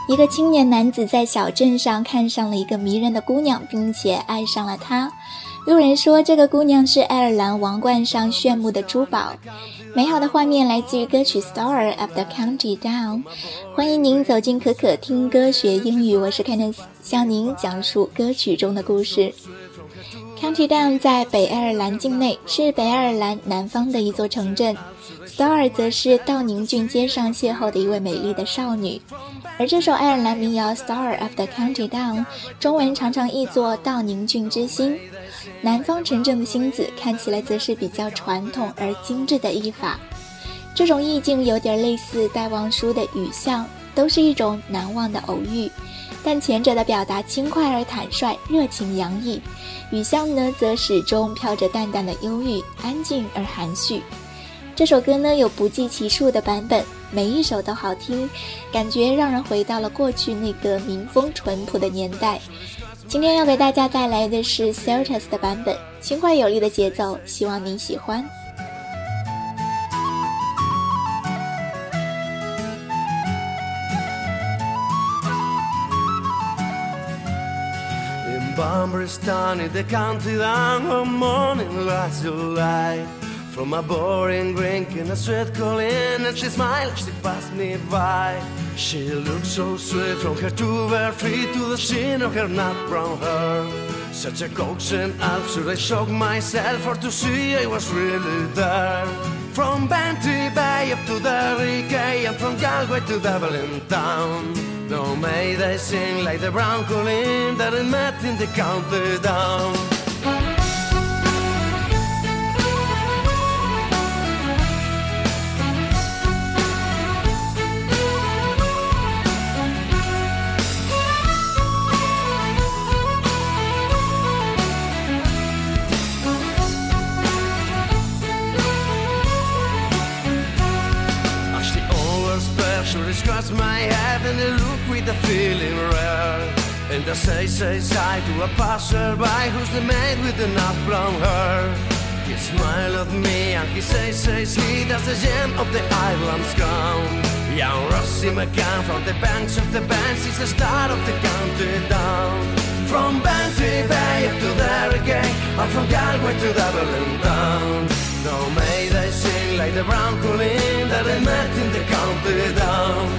一个青年男子在小镇上看上了一个迷人的姑娘，并且爱上了她。路人说这个姑娘是爱尔兰王冠上炫目的珠宝。美好的画面来自于歌曲 Star of the County Down。 欢迎您走进可可听歌学英语，我是 Candice， 向您讲述歌曲中的故事。County Down 在北爱尔兰境内，是北爱尔兰南方的一座城镇。Star 则是道宁郡街上邂逅的一位美丽的少女。而这首爱尔兰民谣 Star of the County Down 中文常常译作道宁郡之星。南方城镇的星子看起来则是比较传统而精致的译法。这种意境有点类似戴望舒的雨巷，都是一种难忘的偶遇，但前者的表达轻快而坦率，热情洋溢，雨巷呢则始终飘着淡淡的忧郁，安静而含蓄。这首歌呢有不计其数的版本，每一首都好听，感觉让人回到了过去那个民风淳朴的年代。今天要给大家带来的是 Celtas 的版本，轻快有力的节奏，希望您喜欢。 In Bamberston in the county down, one morning glass of light from a boring drink in a sweat calling, and she smiled as she passed me by. She looked so sweet from her to her feet to the sheen of her nut brown hair. Such a coaxing elf, should I shock myself for to see I was really there. From Bantry Bay up to Derry, and from Galway to Dublin town. No, may they sing like the brown colleen that I met in the county down. She scratched my head and they look with a feeling rare. And I say sigh to a passerby who's the maid with the nut brown hair. He smiled at me and he says he, that's the gem of the Ireland's crown. Young Rossi McCann from the banks of the Banks is the star of the county down. From Bantry Bay up to Derry, and from Galway to Dublin town. No, may they sing like the brown colleen that I met in the county down.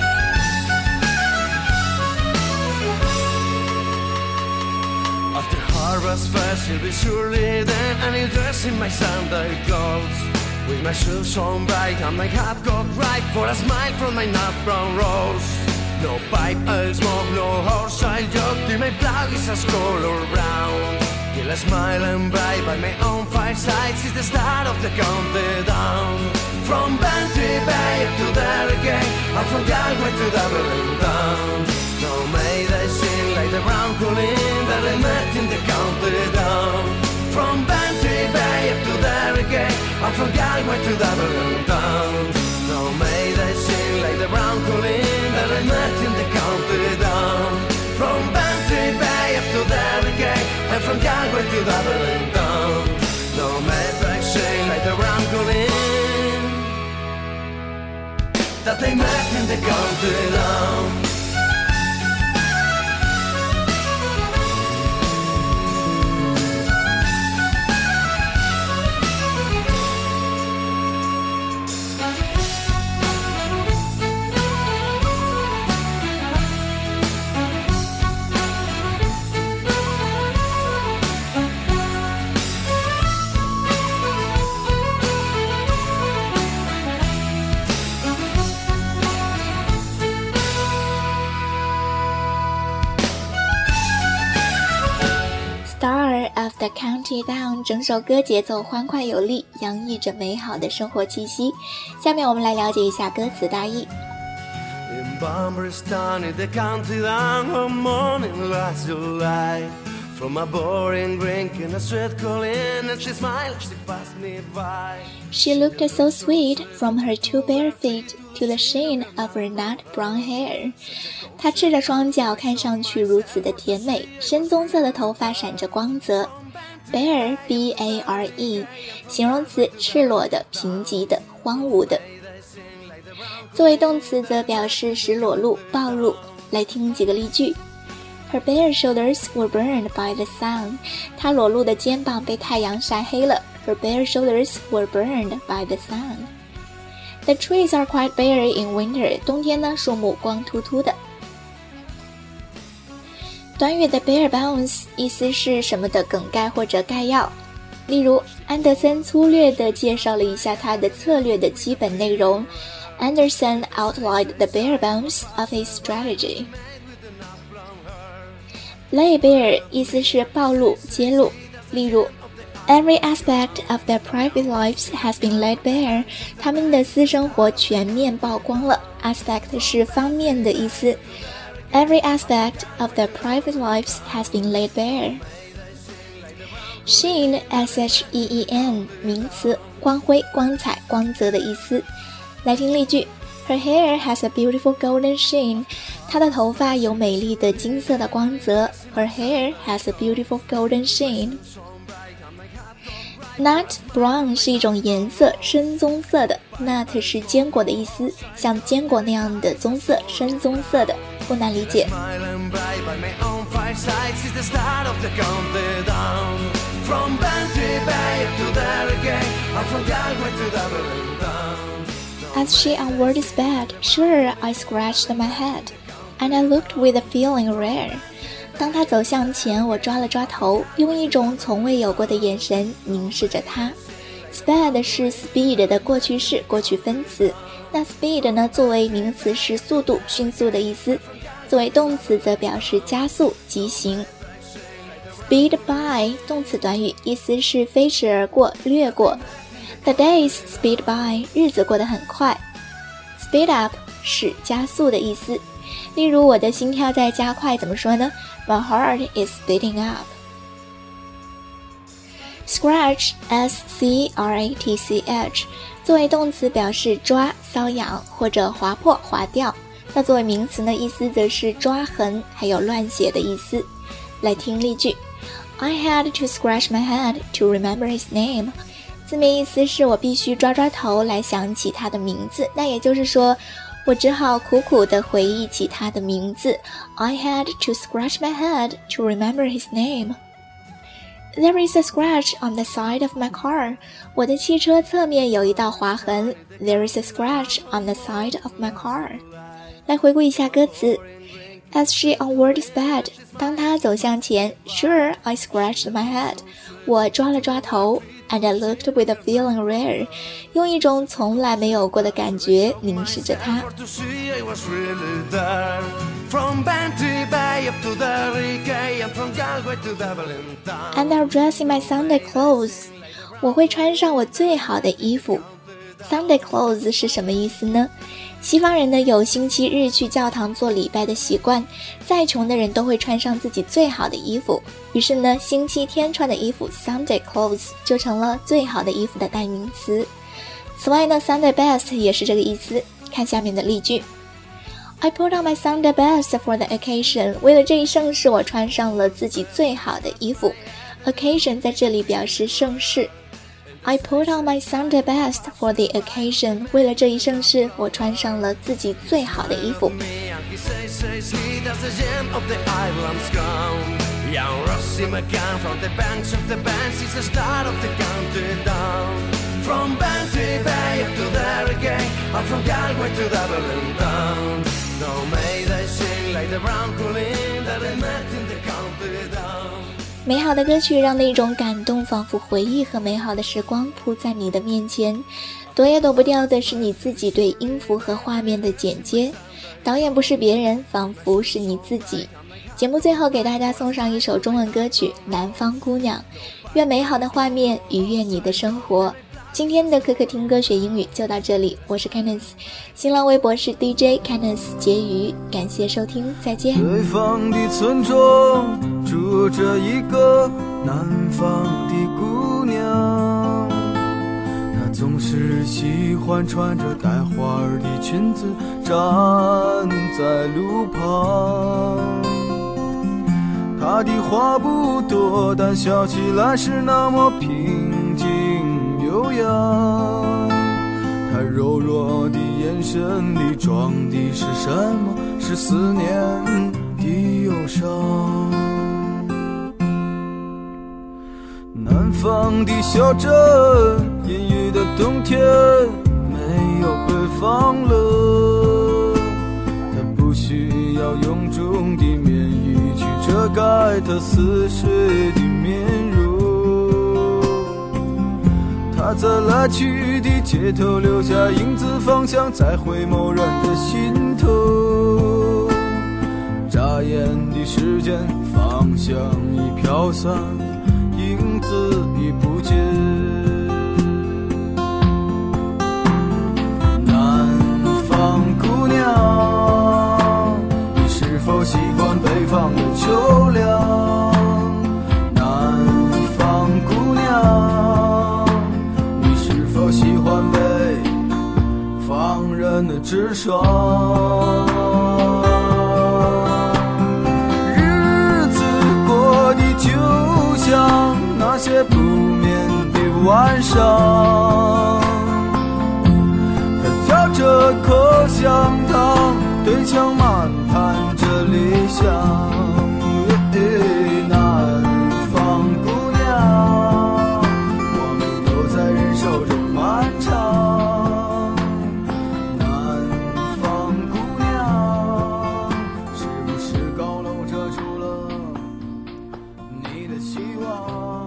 At the harvest fest she'll be surely there, and he'll dress in my Sunday clothes, with my shoes on bright and my hat cocked right, for a smile from my nut brown rose. No pipe, I'll smoke, no horse I'll jog, till my plough is a color brown. Till I smile and bright by my own fireside, she's the start of the county down. From Bantry Bay up to Derry, and from Galway to Dublin town. No, may they sing like the brown colleen that I met in the county down. From Bantry Bay up to Derry, and from Galway to Dublin town. No, may they sing like the brown colleen that I met in the county down. From Bantry Bay up to Derry, and from Galway to Dublin town. No, may they sing like the brown colleen that they met in the county down. Star of the County Down 整首歌节奏欢快有力，洋溢着美好的生活气息。下面我们来了解一下歌词大意。 In Bamberston in the county down, one morning glass of light from a boring drink in a sweat calling, and she smiled as she passed me by. She looked so sweet from her two bare feet to the sheen of her nut brown hair. 她赤着双脚，看上去如此的甜美，深棕色的头发闪着光泽。Bare, B-A-R-E 形容词，赤裸的、贫瘠的、荒芜的。作为动词则表示使裸露、暴露。 来听几个例句。Her bare shoulders were burned by the sun. 她裸露的肩膀被太阳晒黑了。Her bare shoulders were burned by the sun. The trees are quite bare in winter. 冬天呢，树木光秃秃的。短语的 bare bones 意思是什么的梗概或者概要。例如，安德森粗略地介绍了一下他的策略的基本内容。Anderson outlined the bare bones of his strategy. Lay bare 意思是暴露、揭露。例如 Every aspect of their private lives has been laid bare. 他们的私生活全面曝光了。Aspect 是方面的意思。Every aspect of their private lives has been laid bare. Sheen, S-H-E-E-N 名词，光辉、光彩、光泽的意思。来听例句。Her hair has a beautiful golden sheen. 她的头发有美丽的金色的光泽。Her hair has a beautiful golden sheen. Nut brown 是一种颜色，深棕色的。Nut 是坚果的意思，像坚果那样的棕色，深棕色的，不难理解。As she unward his bed, sure I scratched my head, and I looked with a feeling rare. 当他走向前，我抓了抓头，用一种从未有过的眼神凝视着他。Sped 是 speed 的过去式、过去分词。那 speed 呢，作为名词是速度、迅速的意思；作为动词则表示加速、疾行。Speed by 动词短语，意思是飞驰而过、掠过。The days speed by 日子过得很快。Speed up 是加速的意思。例如我的心跳在加快，怎么说呢？ My heart is speeding up. Scratch, S-C-R-A-T-C-H 作为动词表示抓、瘙痒或者划破、划掉。那作为名词呢，意思则是抓痕还有乱写的意思。来听例句。I had to scratch my head to remember his name. 字面意思是我必须抓抓头来想起他的名字，那也就是说我只好苦苦地回忆起他的名字。I had to scratch my head to remember his name. There is a scratch on the side of my car. 我的汽车侧面有一道划痕。There is a scratch on the side of my car. 来回顾一下歌词。As she unward his bed. 当她走向前 Sure, I scratched my head. 我抓了抓头。And I looked with a feeling rare. 用一种从来没有过的感觉凝视着他。And I'll dress in my Sunday clothes. 我会穿上我最好的衣服。Sunday clothes 是什么意思呢？西方人呢有星期日去教堂做礼拜的习惯，再穷的人都会穿上自己最好的衣服。于是呢，星期天穿的衣服 Sunday clothes 就成了最好的衣服的代名词。此外呢 Sunday best 也是这个意思。看下面的例句。I put on my Sunday best for the occasion. 为了这一盛事，我穿上了自己最好的衣服。Occasion 在这里表示盛事。I put on my Sunday best for the occasion. 为了这一盛事，我穿上了自己最好的衣服。美好的歌曲让那种感动仿佛回忆和美好的时光铺在你的面前，躲也躲不掉的是你自己对音符和画面的剪接。导演不是别人，仿佛是你自己。节目最后给大家送上一首中文歌曲《南方姑娘》，愿美好的画面愉悦你的生活。今天的可可听歌学英语就到这里，我是 Candice， 新浪微博是 DJ Candice 婕妤，感谢收听，再见。 北方的村庄住着一个南方的姑娘，她总是喜欢穿着带花儿的裙子站在路旁，她的话不多，但笑起来是那么平静优雅，她柔弱的眼眼神里装的是什么？是思念的忧伤。南方的小镇，阴郁的冬天，没有北方冷。它不需要臃肿的棉衣去遮盖它似水的面容。他在来去的街头留下影子，方向在回眸人的心头。眨眼的时间，方向已飘散，影子已不见。南方姑娘，你是否喜欢北方的秋凉？南方姑娘，你是否喜欢北方人的直爽？日子过得就像那些不眠的晚上，他嚼着口香糖，对墙漫谈着理想。南方姑娘，我们都在忍受着漫长。南方姑娘，是不是高楼遮住了你的希望？